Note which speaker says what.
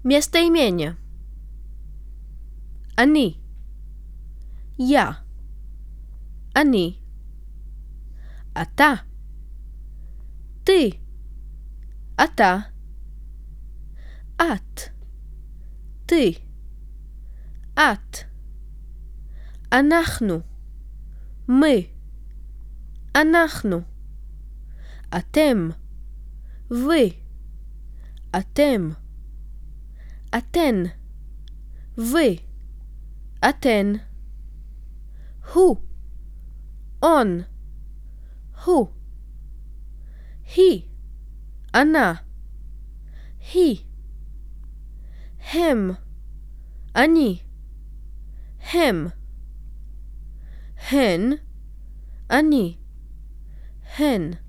Speaker 1: Местоимение. אני, я, אני, אתה, ты, אתה, את, ты, את, אנחנו, мы, אנחנו, אתם, вы, אתם, אתן, вы, אתן, הוא, он, הוא, היא, она, היא, הם, אני, הם, הן, אני, הן.